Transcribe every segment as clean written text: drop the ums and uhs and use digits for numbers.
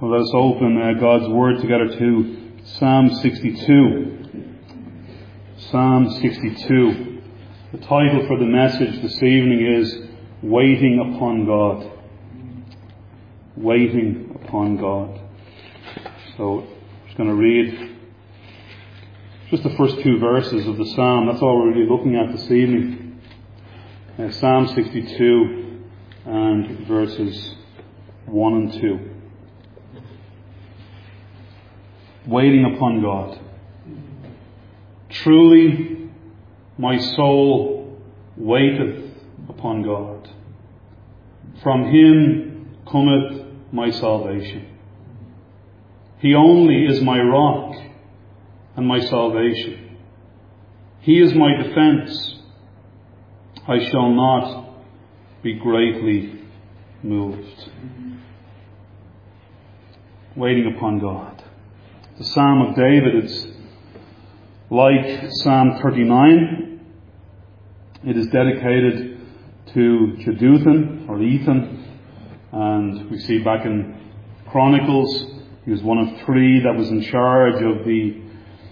Well, let us open God's Word together to Psalm 62. Psalm 62. The title for the message this evening is Waiting Upon God. Waiting Upon God. So, I'm just going to read just the first two verses of the Psalm. That's all we're really looking at this evening. Psalm 62 and verses 1 and 2. Waiting upon God. Truly, my soul waiteth upon God. From Him cometh my salvation. He only is my rock and my salvation. He is my defence. I shall not be greatly moved. Waiting upon God. The Psalm of David, it's like Psalm 39. It is dedicated to Jeduthun or Ethan, and we see back in Chronicles he was one of three that was in charge of the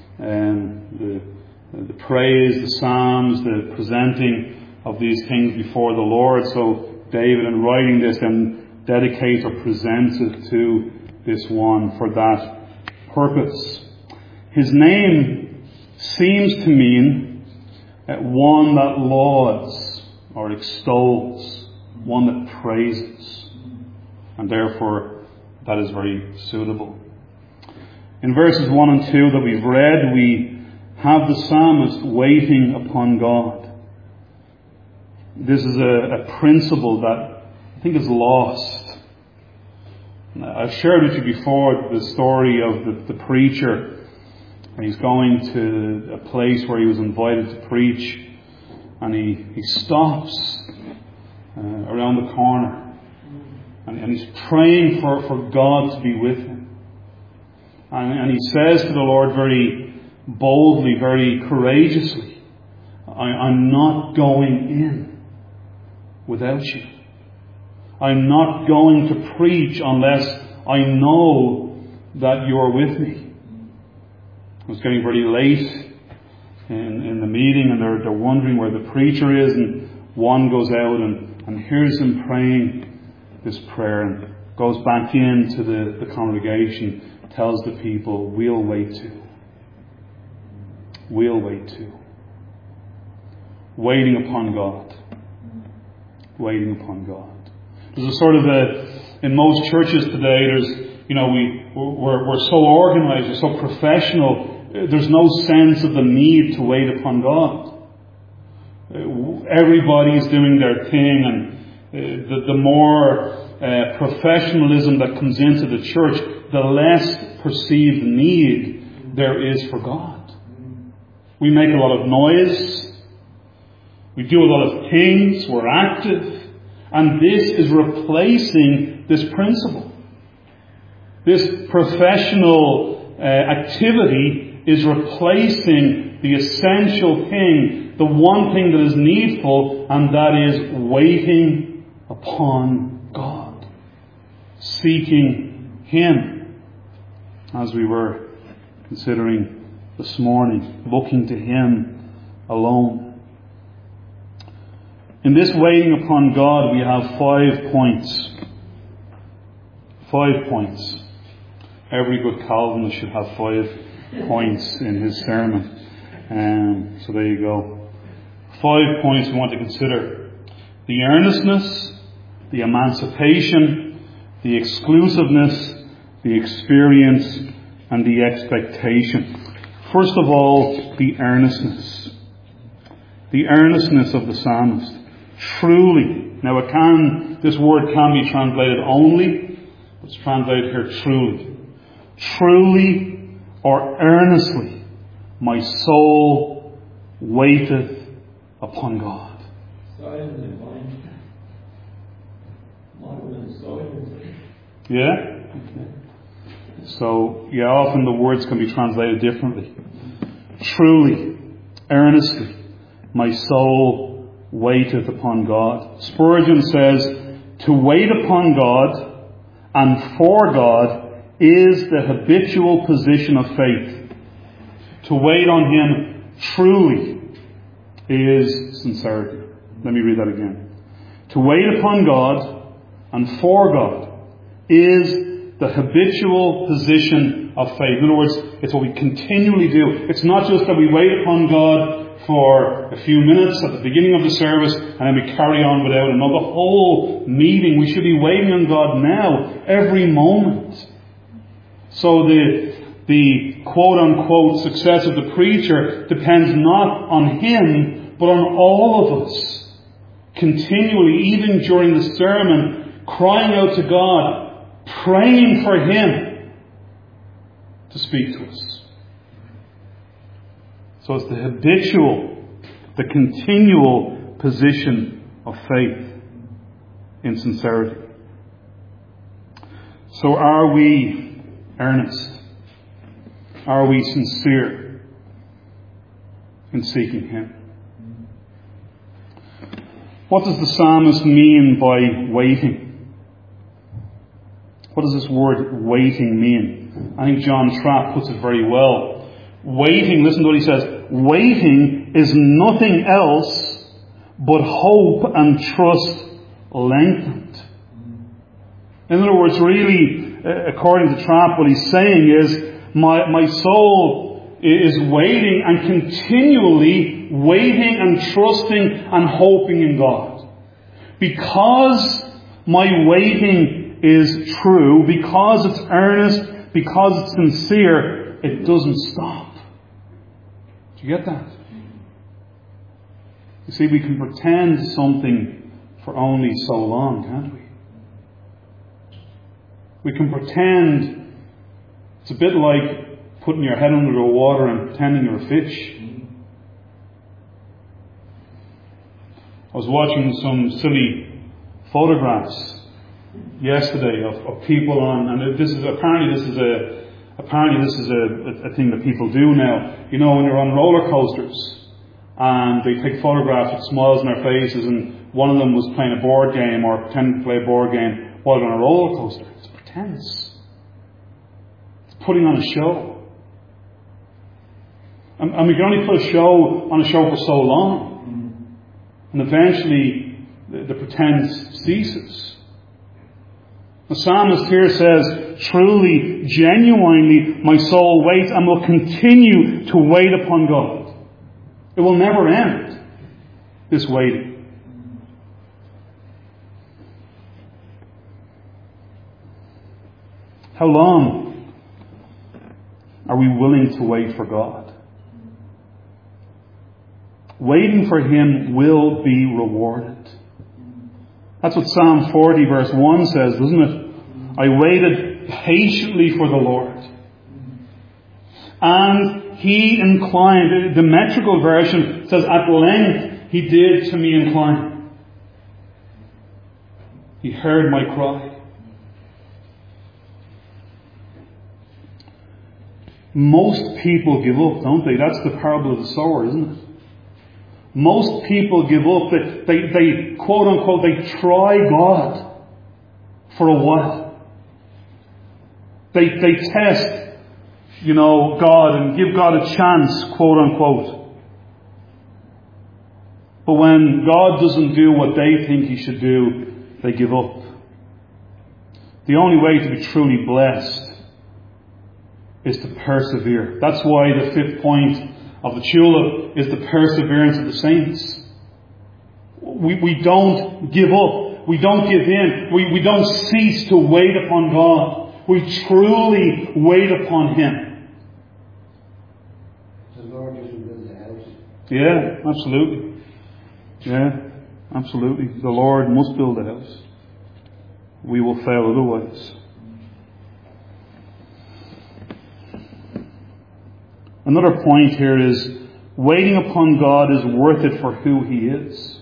praise, the psalms, the presenting of these things before the Lord. So David, in writing this, then dedicates or presents it to this one for that purpose. His name seems to mean one that lauds or extols, one that praises, and therefore that is very suitable. In verses 1 and 2 that we've read, we have the psalmist waiting upon God. This is a principle that I think is lost. I've shared with you before the story of the preacher. He's going to a place where he was invited to preach, and he stops around the corner, and he's praying for God to be with him. And he says to the Lord very boldly, very courageously, I'm not going in without you. I'm not going to preach unless I know that you're with me. It was getting very late in the meeting, and they're wondering where the preacher is, and one goes out and hears him praying this prayer and goes back into the congregation, tells the people, we'll wait too. We'll wait too. Waiting upon God. Waiting upon God. There's a sort of in most churches today, we're so organized, we're so professional, there's no sense of the need to wait upon God. Everybody's doing their thing, and the more professionalism that comes into the church, the less perceived need there is for God. We make a lot of noise, we do a lot of things, we're active. And this is replacing this principle. This professional activity is replacing the essential thing, the one thing that is needful, and that is waiting upon God. Seeking Him, as we were considering this morning, looking to Him alone. In this waiting upon God, we have 5 points. 5 points. Every good Calvinist should have 5 points in his sermon. So there you go. 5 points we want to consider. The earnestness, the emancipation, the exclusiveness, the experience, and the expectation. First of all, the earnestness. The earnestness of the psalmist. Truly. Now this word can be translated only. It's translated here truly. Truly or earnestly my soul waiteth upon God. Yeah? Okay. So, often the words can be translated differently. Truly, earnestly, my soul waiteth upon God. Spurgeon says, to wait upon God and for God is the habitual position of faith. To wait on Him truly is sincerity. Let me read that again. To wait upon God and for God is the habitual position of faith. In other words, it's what we continually do. It's not just that we wait upon God for a few minutes at the beginning of the service and then we carry on without Him. No, the whole meeting, we should be waiting on God now, every moment. So the quote-unquote success of the preacher depends not on him, but on all of us. Continually, even during the sermon, crying out to God, praying for Him to speak to us. So it's the habitual, the continual position of faith in sincerity. So are we earnest? Are we sincere in seeking Him? What does the psalmist mean by waiting? What does this word waiting mean? I think John Trapp puts it very well. Waiting, listen to what he says, waiting is nothing else but hope and trust lengthened. In other words, really, according to Trapp, what he's saying is, my soul is waiting and continually waiting and trusting and hoping in God. Because my waiting is true, because it's earnest, because it's sincere, it doesn't stop. Do you get that? You see, we can pretend something for only so long, can't we? We can pretend. It's a bit like putting your head under the water and pretending you're a fish. I was watching some silly photographs yesterday of people on, and this is a thing that people do now. You know, when you're on roller coasters and they take photographs with smiles on their faces, and one of them was playing a board game or pretending to play a board game while on a roller coaster. It's pretense. Putting on a show. And we can only put a show on a show for so long. And eventually the pretense ceases. The psalmist here says, truly, genuinely, my soul waits and will continue to wait upon God. It will never end, this waiting. How long are we willing to wait for God? Waiting for Him will be rewarded. That's what Psalm 40 verse 1 says, doesn't it? I waited patiently for the Lord. And He inclined. The metrical version says, at length He did to me incline. He heard my cry. Most people give up, don't they? That's the parable of the sower, isn't it? Most people give up. They quote unquote, they try God for a while. They test, God and give God a chance, quote unquote. But when God doesn't do what they think He should do, they give up. The only way to be truly blessed is to persevere. That's why the fifth point of the tulip is the perseverance of the saints. We don't give up. We don't give in. We don't cease to wait upon God. We truly wait upon Him. The Lord doesn't build the house. Yeah, absolutely. Yeah, absolutely. The Lord must build a house. We will fail otherwise. Another point here is waiting upon God is worth it for who He is.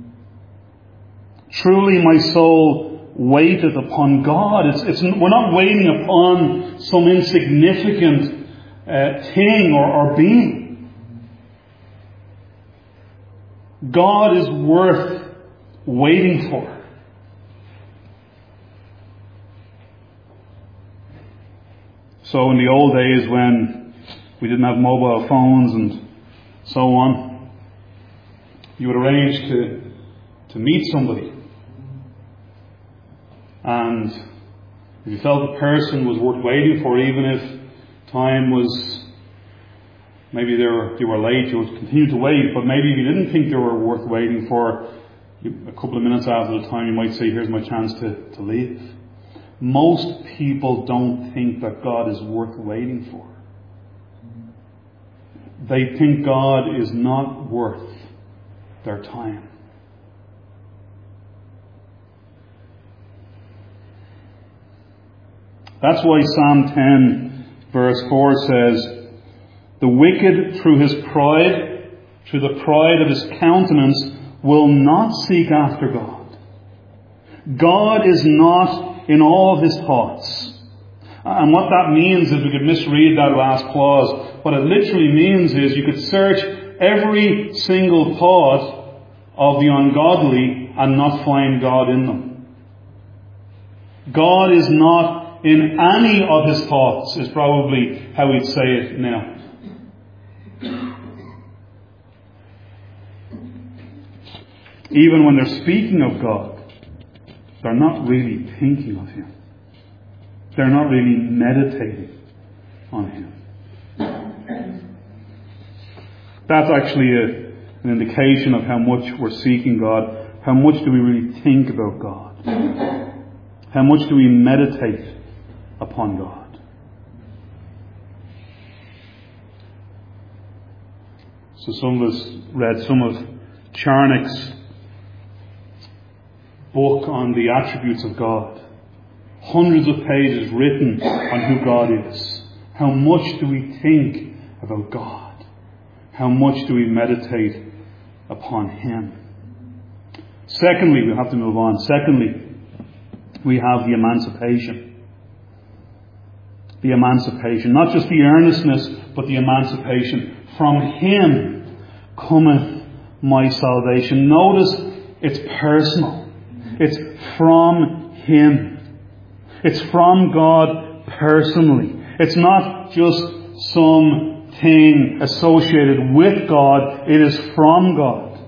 Truly my soul waiteth upon God. We're not waiting upon some insignificant thing or being. God is worth waiting for. So in the old days when we didn't have mobile phones and so on, you would arrange to meet somebody. And if you felt the person was worth waiting for, even if time was, maybe you were late, you would continue to wait, but maybe if you didn't think they were worth waiting for, a couple of minutes after the time you might say, here's my chance to leave. Most people don't think that God is worth waiting for. They think God is not worth their time. That's why Psalm 10 verse 4 says, the wicked through his pride, through the pride of his countenance, will not seek after God. God is not in all his thoughts. And what that means is, we could misread that last clause. What it literally means is you could search every single thought of the ungodly and not find God in them. God is not in any of his thoughts, is probably how we'd say it now. Even when they're speaking of God, they're not really thinking of him. They're not really meditating on him. That's actually an indication of how much we're seeking God. How much do we really think about God? How much do we meditate upon God? So some of us read some of Charnock's book on the attributes of God. Hundreds of pages written on who God is. How much do we think about God? How much do we meditate upon him? Secondly, we have to move on. Secondly, we have the emancipation. The emancipation. Not just the earnestness, but the emancipation. From him cometh my salvation. Notice it's personal. It's from him. It's from God personally. It's not just something associated with God. It is from God.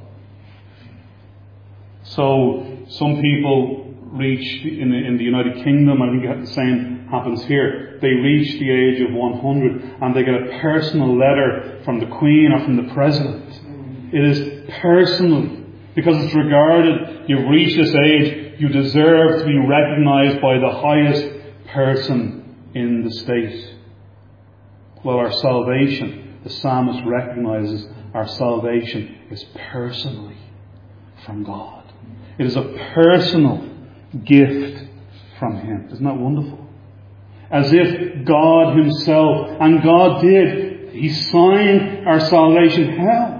So some people reach in the United Kingdom, I think the same happens here. They reach the age of 100 and they get a personal letter from the Queen or from the President. It is personal because it's regarded, you've reached this age, you deserve to be recognized by the highest person in the state. Well, our salvation, the psalmist recognizes our salvation is personally from God. It is a personal gift from him. Isn't that wonderful? As if God himself, and God did, he signed our salvation. How?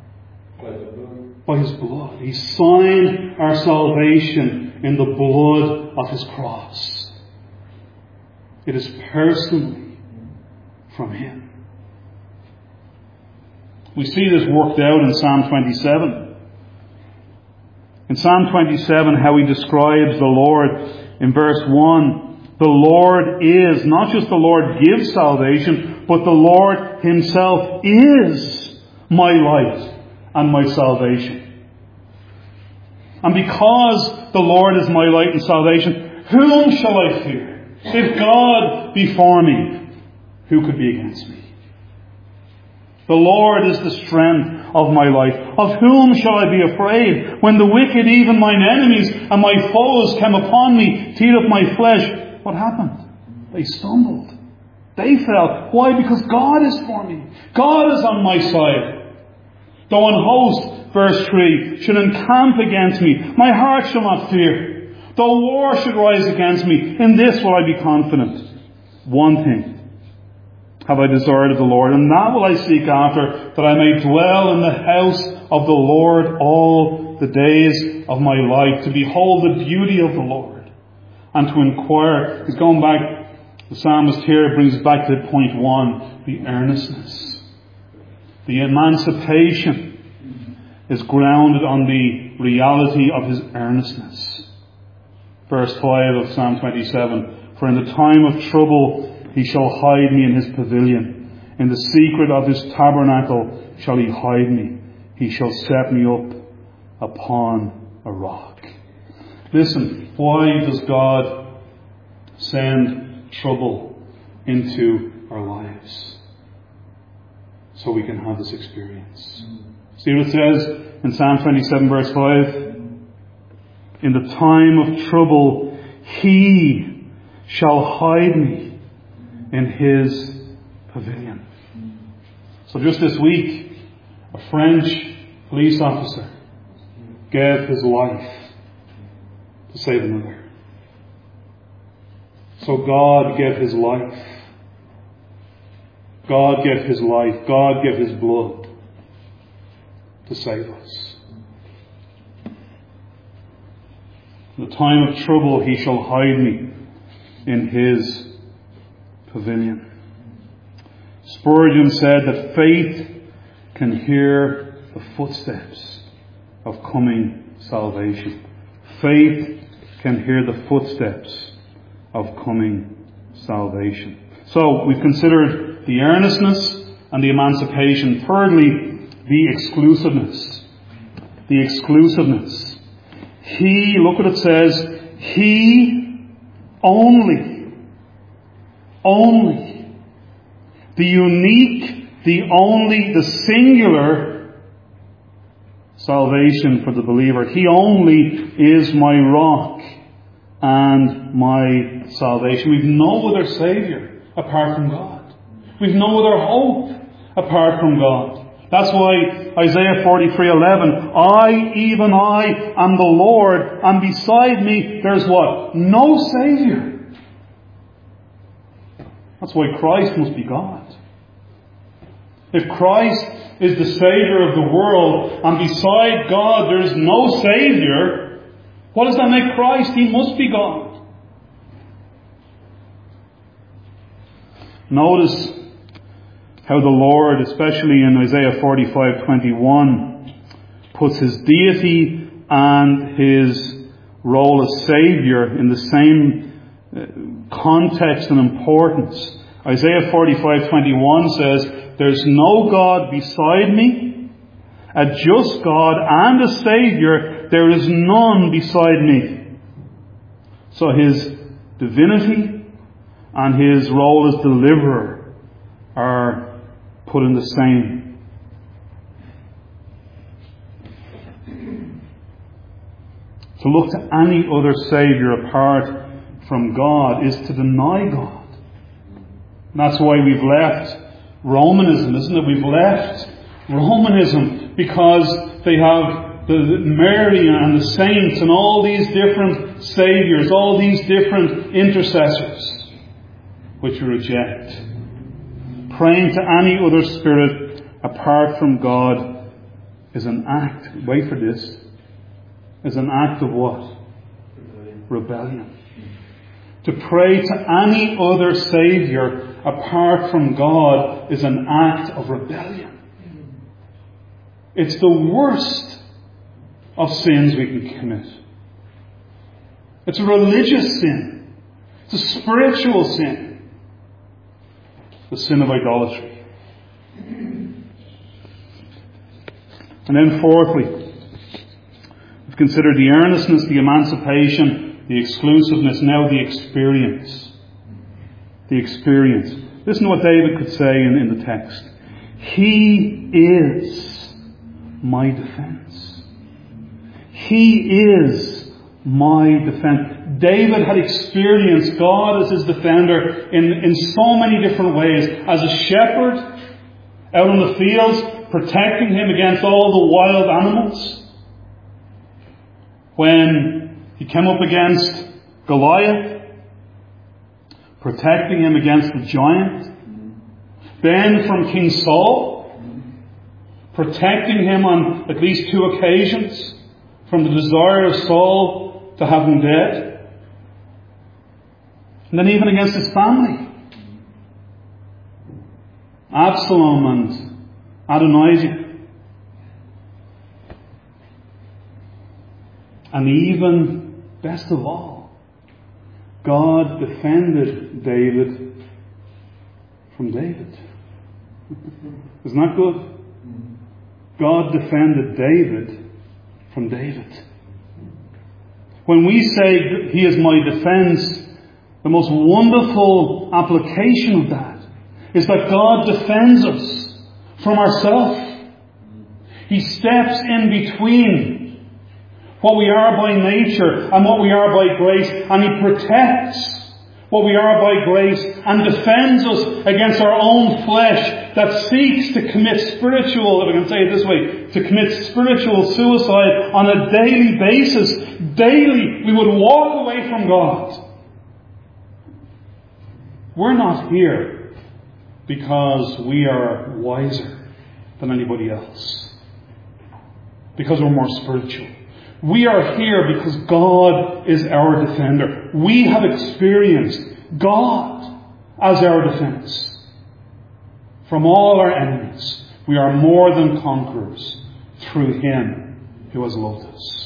By his blood. He signed our salvation in the blood of his cross. It is personally from him. We see this worked out in Psalm 27. In Psalm 27, how he describes the Lord in verse 1. The Lord is, not just the Lord gives salvation, but the Lord himself is my light and my salvation. And because the Lord is my light and salvation, whom shall I fear? If God be for me, who could be against me? The Lord is the strength of my life. Of whom shall I be afraid? When the wicked, even mine enemies and my foes, came upon me to eat up my flesh, what happened? They stumbled. They fell. Why? Because God is for me. God is on my side. Though an host, verse 3, should encamp against me, my heart shall not fear. Though war should rise against me, in this will I be confident. One thing have I desired of the Lord, and that will I seek after, that I may dwell in the house of the Lord all the days of my life, to behold the beauty of the Lord, and to inquire. He's going back, the psalmist here brings us back to point 1, the earnestness. The emancipation is grounded on the reality of his earnestness. Verse 5 of Psalm 27, for in the time of trouble he shall hide me in his pavilion. In the secret of his tabernacle shall he hide me. He shall set me up upon a rock. Listen, why does God send trouble into our lives? So we can have this experience. See what it says in Psalm 27 verse 5? In the time of trouble, he shall hide me in his pavilion. So just this week, a French police officer gave his life to save another. So God gave his life. God gave his life. God gave his blood to save us. In the time of trouble, he shall hide me in his pavilion. Spurgeon said that faith can hear the footsteps of coming salvation. Faith can hear the footsteps of coming salvation. So we've considered the earnestness and the emancipation. Thirdly, the exclusiveness. The exclusiveness. He, look what it says, he only. The unique, the only, the singular salvation for the believer. He only is my rock and my salvation. We've no other Saviour apart from God. We've no other hope apart from God. That's why Isaiah 43:11, I, even I, am the Lord, and beside me there's what? No Saviour. That's why Christ must be God. If Christ is the Saviour of the world, and beside God there's no Saviour, what does that make Christ? He must be God. Notice how the Lord, especially in Isaiah 45:21, puts his deity and his role as Saviour in the same context and importance. Isaiah 45:21 says, there's no God beside me, a just God and a Saviour, there is none beside me. So his divinity and his role as deliverer are put in the same. To look to any other Saviour apart from God is to deny God. And that's why we've left Romanism, isn't it? We've left Romanism because they have the Mary and the saints and all these different Saviours, all these different intercessors, which we reject. Praying to any other spirit apart from God is an act, wait for this, is an act of what? Rebellion. To pray to any other Saviour apart from God is an act of rebellion. It's the worst of sins we can commit. It's a religious sin. It's a spiritual sin. The sin of idolatry. And then fourthly, we've considered the earnestness, the emancipation, the exclusiveness, now the experience. The experience. Listen to what David could say in the text. He is my defense. He is my defense. David had experienced God as his defender in so many different ways. As a shepherd out in the fields, protecting him against all the wild animals. When he came up against Goliath, protecting him against the giant. Then from King Saul, protecting him on at least 2 occasions from the desire of Saul to have him dead. And then even against his family. Absalom and Adonijah. And even, best of all, God defended David from David. Isn't that good? God defended David from David. When we say He is my defense, the most wonderful application of that is that God defends us from ourselves. He steps in between what we are by nature and what we are by grace, and He protects what we are by grace and defends us against our own flesh that seeks to commit spiritual, if I can say it this way, to commit spiritual suicide on a daily basis. Daily, we would walk away from God. We're not here because we are wiser than anybody else, because we're more spiritual. We are here because God is our defender. We have experienced God as our defense from all our enemies. We are more than conquerors through Him who has loved us.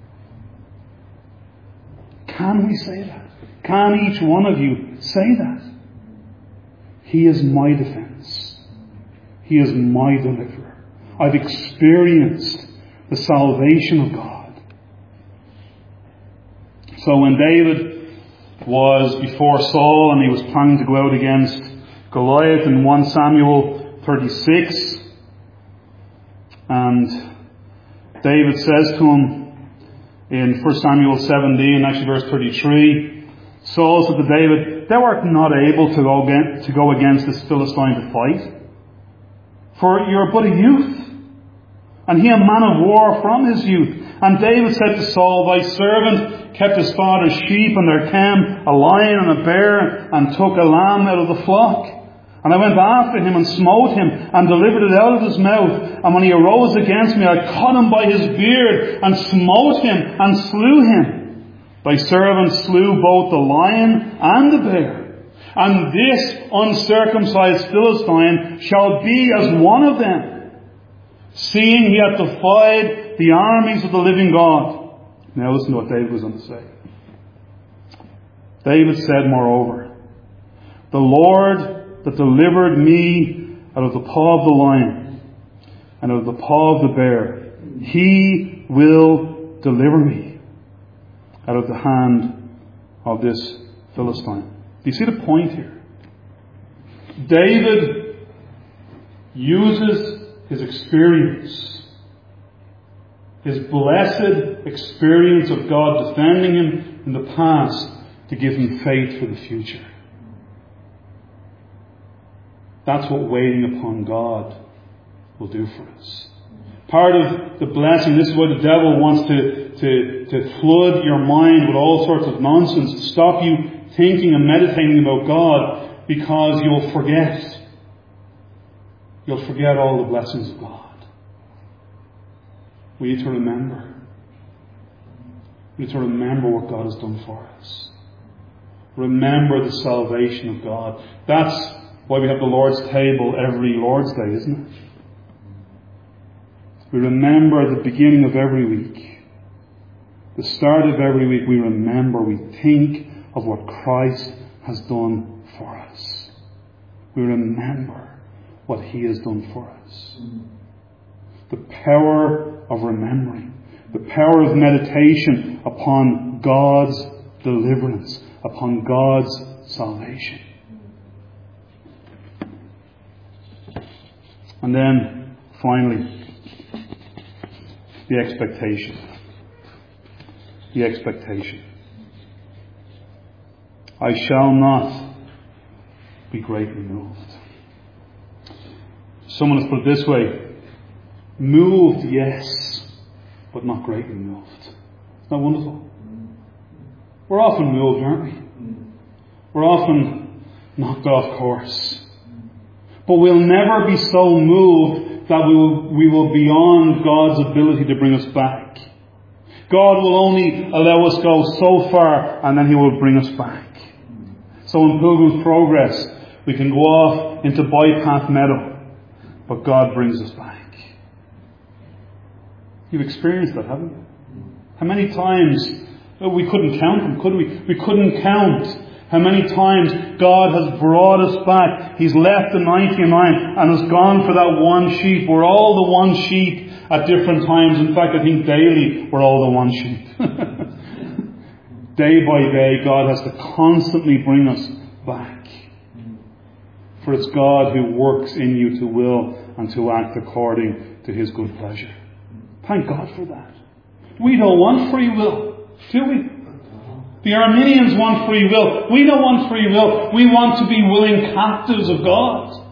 Can we say that? Can each one of you say that? He is my defense. He is my deliverer. I've experienced the salvation of God. So when David was before Saul and he was planning to go out against Goliath in 1 Samuel 36, and David says to him in 1 Samuel 17, actually verse 33, Saul said to David, "Thou art not able to go against this Philistine to fight, for you are but a youth, and he a man of war from his youth." And David said to Saul, "Thy servant kept his father's sheep, and there came a lion and a bear, and took a lamb out of the flock. And I went after him, and smote him, and delivered it out of his mouth. And when he arose against me, I caught him by his beard, and smote him, and slew him. Thy servant slew both the lion and the bear. And this uncircumcised Philistine shall be as one of them, seeing he hath defied the armies of the living God." Now listen to what David was going to say. David said, moreover, "The Lord that delivered me out of the paw of the lion and out of the paw of the bear, He will deliver me out of the hand of this Philistine." Do you see the point here? David uses his experience, his blessed experience of God defending him in the past, to give him faith for the future. That's what waiting upon God will do for us. Part of the blessing, this is why the devil wants to flood your mind with all sorts of nonsense, to stop you thinking and meditating about God, because you'll forget. You'll forget all the blessings of God. We need to remember. We need to remember what God has done for us. Remember the salvation of God. That's why we have the Lord's table every Lord's Day, isn't it? We remember the beginning of every week. The start of every week, we remember, we think of what Christ has done for us. We remember what He has done for us. The power of remembering, the power of meditation upon God's deliverance, upon God's salvation. And then, finally, the expectation. The expectation. I shall not be greatly moved. Someone has put it this way: moved, yes, but not greatly moved. Isn't that wonderful? We're often moved, aren't we? We're often knocked off course. But we'll never be so moved that we will beyond God's ability to bring us back. God will only allow us go so far, and then He will bring us back. So in Pilgrim's Progress, we can go off into Bypath Meadow, but God brings us back. You've experienced that, haven't you? How many times, we couldn't count them, could we? We couldn't count How many times God has brought us back. He's left the 99 and has gone for that one sheep. We're all the one sheep at different times. In fact, I think daily we're all the one sheep. Day by day, God has to constantly bring us back. For it's God who works in you to will and to act according to His good pleasure. Thank God for that. We don't want free will, do we? The Arminians want free will. We don't want free will. We want to be willing captives of God.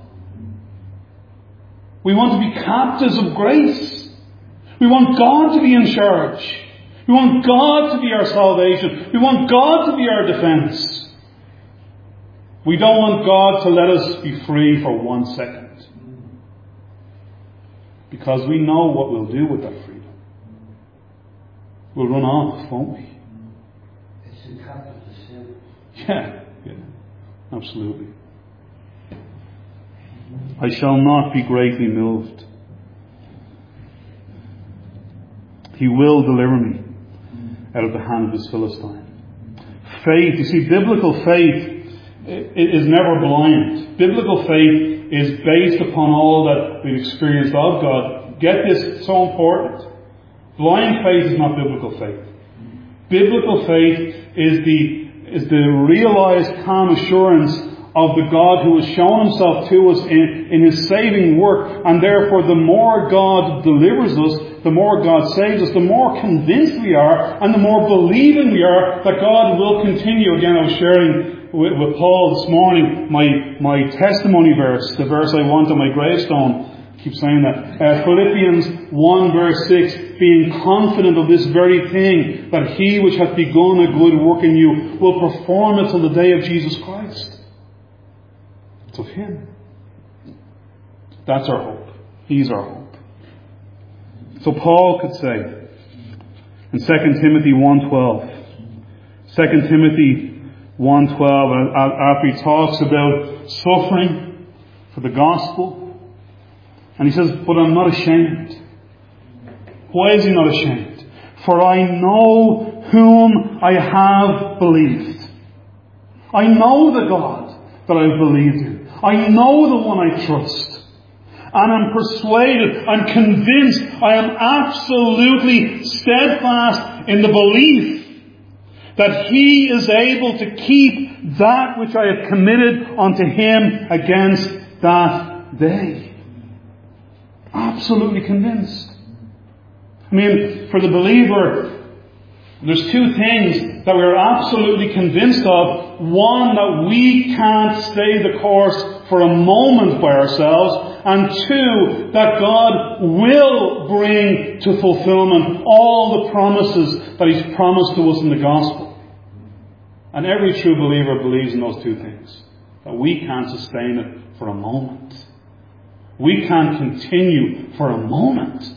We want to be captives of grace. We want God to be in charge. We want God to be our salvation. We want God to be our defense. We don't want God to let us be free for 1 second. Because we know what we'll do with that freedom. We'll run off, won't we? It's the captive of sin. Yeah, absolutely. I shall not be greatly moved. He will deliver me out of the hand of this Philistine. Faith, you see, biblical faith is never blind. Biblical faith is based upon all that we've experienced of God. Get this, it's so important. Blind faith is not biblical faith. Biblical faith is the realized calm assurance of the God who has shown Himself to us in His saving work. And therefore, the more God delivers us, the more God saves us, the more convinced we are, and the more believing we are that God will continue. Again, I was sharing with Paul this morning my testimony verse, the verse I want on my gravestone. I keep saying that. Philippians 1 verse 6, being confident of this very thing, that He which hath begun a good work in you will perform it till the day of Jesus Christ. It's of Him. That's our hope. He's our hope. So Paul could say in 2 Timothy 1:12, 2 Timothy 1:12, after he talks about suffering for the gospel, and he says, but I'm not ashamed. Why is he not ashamed? For I know whom I have believed. I know the God that I've believed in. I know the one I trust. And I'm persuaded, I'm convinced, I am absolutely steadfast in the belief that He is able to keep that which I have committed unto Him against that day. Absolutely convinced. I mean, for the believer, there's two things that we're absolutely convinced of. One, that we can't stay the course for a moment by ourselves. And two, that God will bring to fulfillment all the promises that He's promised to us in the gospel. And every true believer believes in those two things. That we can't sustain it for a moment. We can't continue for a moment.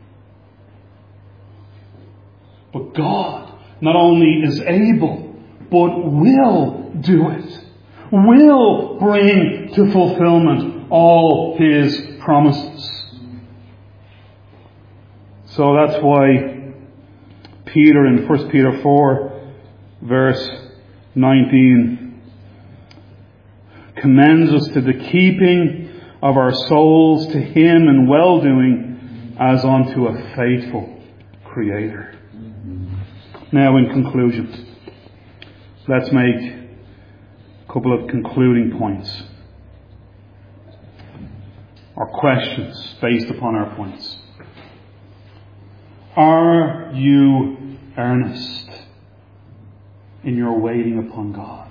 But God not only is able, but will do it. Will bring to fulfillment all His promises. So that's why Peter in 1 Peter 4 verse 19 commends us to the keeping of our souls to Him in well-doing as unto a faithful Creator. Now in conclusion, let's make a couple of concluding points. Or questions based upon our points. Are you earnest in your waiting upon God?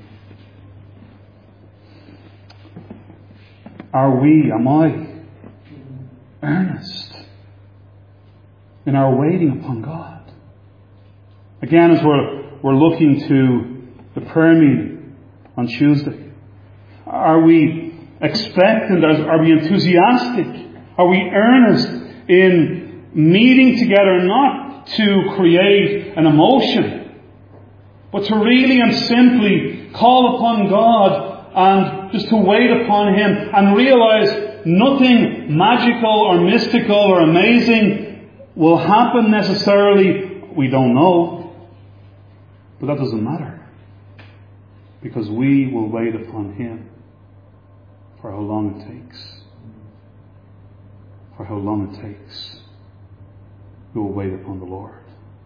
Am I earnest in our waiting upon God? Again, as we're looking to the prayer meeting on Tuesday, are we expectant? Are we enthusiastic? Are we earnest in meeting together not to create an emotion, but to really and simply call upon God and just to wait upon Him and realize nothing magical or mystical or amazing will happen necessarily? We don't know. But that doesn't matter. because we will wait upon Him for how long it takes. For how long it takes. We will wait upon the Lord.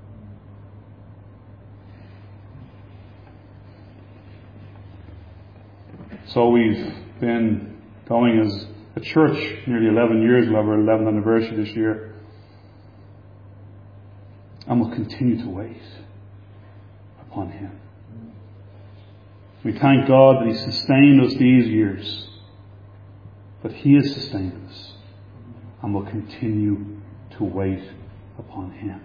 So we've been going as a church nearly 11 years. We'll have our 11th anniversary this year. And we'll continue to wait upon Him. We thank God that He sustained us these years. But He has sustained us. And will continue to wait upon Him.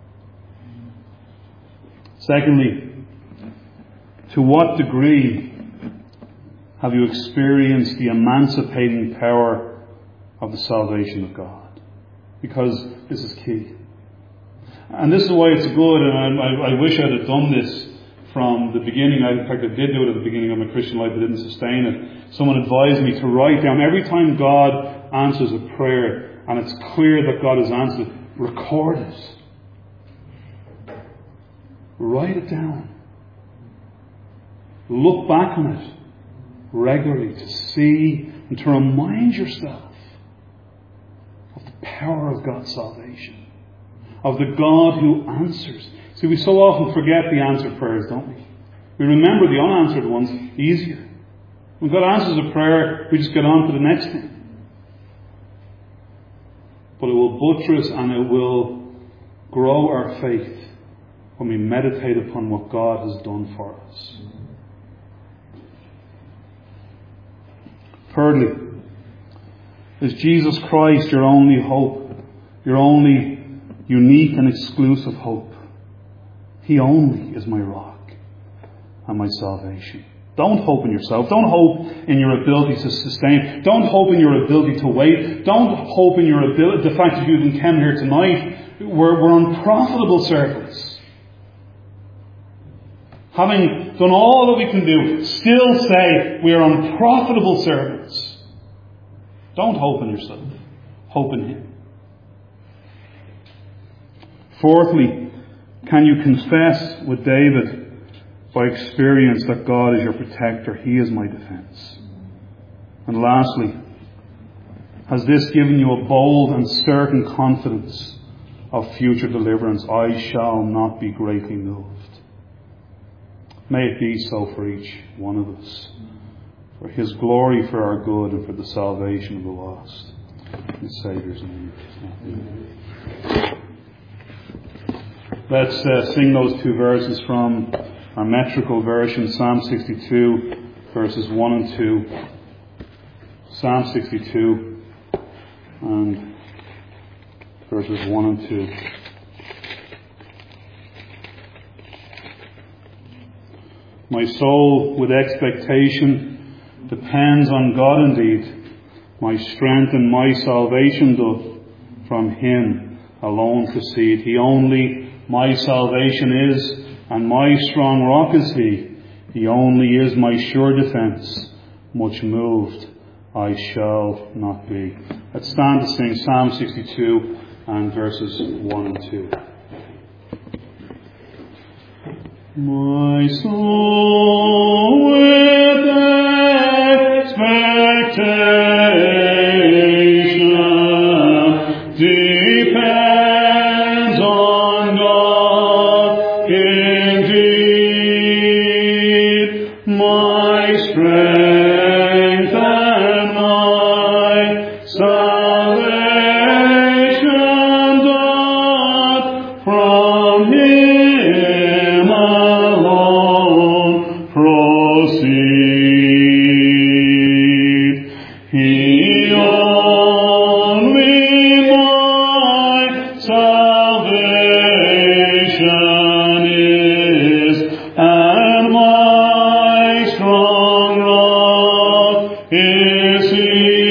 Secondly, to what degree have you experienced the emancipating power of the salvation of God? Because this is key. And this is why it's good, and I wish I'd have done this from the beginning. In fact, I did do it at the beginning of my Christian life, but didn't sustain it. Someone advised me to write down every time God answers a prayer, and it's clear that God has answered, record it. Write it down. Look back on it regularly to see and to remind yourself of the power of God's salvation, of the God who answers. See, we so often forget the answered prayers, don't we? We remember the unanswered ones easier. When God answers a prayer, we just get on to the next thing. But it will buttress and it will grow our faith when we meditate upon what God has done for us. Thirdly, is Jesus Christ your only hope, your only unique and exclusive hope? He only is my rock and my salvation. Don't hope in yourself. Don't hope in your ability to sustain. Don't hope in your ability to wait. Don't hope in your ability, the fact that you even came here tonight. We're unprofitable servants. Having done all that we can do, still say we are unprofitable servants. Don't hope in yourself. Hope in Him. Fourthly, can you confess with David by experience that God is your protector? He is my defence. And lastly, has this given you a bold and certain confidence of future deliverance? I shall not be greatly moved. May it be so for each one of us, for His glory, for our good, and for the salvation of the lost. In the Saviour's name. Amen. Let's sing those two verses from our metrical version, Psalm 62, verses 1 and 2. Psalm 62 and verses 1 and 2. My soul with expectation depends on God indeed. My strength and my salvation doth from Him alone proceed. He only my salvation is, and my strong rock is He. He only is my sure defence. Much moved I shall not be. Let's stand to sing Psalm 62 and verses 1 and 2. My soul with expectation depends on God indeed. My strength and my salvation doth from Him alone proceed. He only my salvation is, and my strong rock is He.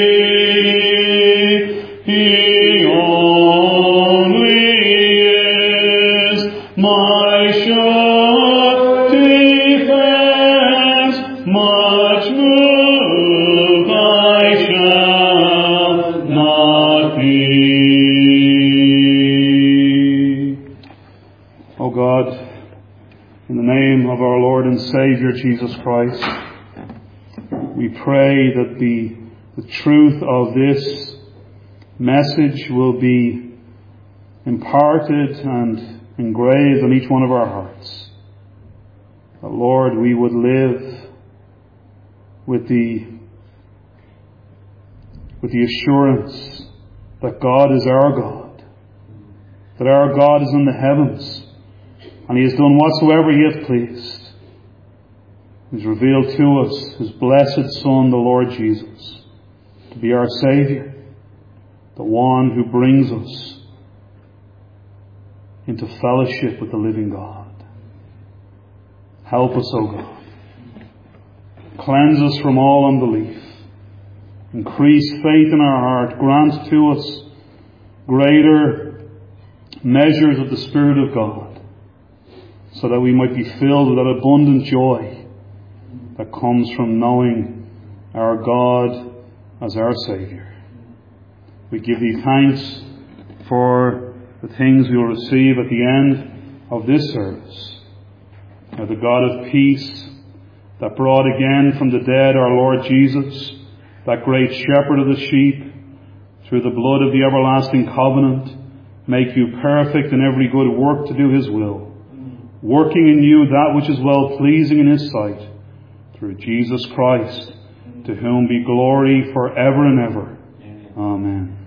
He only is my sure defence. Much moved I shall not be. O God, in the name of our Lord and Saviour Jesus Christ, we pray that the truth of this message will be imparted and engraved on each one of our hearts. That, Lord, we would live with the assurance that God is our God, that our God is in the heavens, and He has done whatsoever He hath pleased. He has revealed to us His blessed Son, the Lord Jesus, to be our Saviour, the one who brings us into fellowship with the living God. Help us, O God. Cleanse us from all unbelief. Increase faith in our heart. Grant to us greater measures of the Spirit of God, so that we might be filled with that abundant joy that comes from knowing our God as our Saviour. We give Thee thanks for the things we will receive at the end of this service. Now the God of peace that brought again from the dead our Lord Jesus, that great shepherd of the sheep, through the blood of the everlasting covenant, make you perfect in every good work to do His will, working in you that which is well pleasing in His sight, through Jesus Christ, to whom be glory for ever and ever. Amen.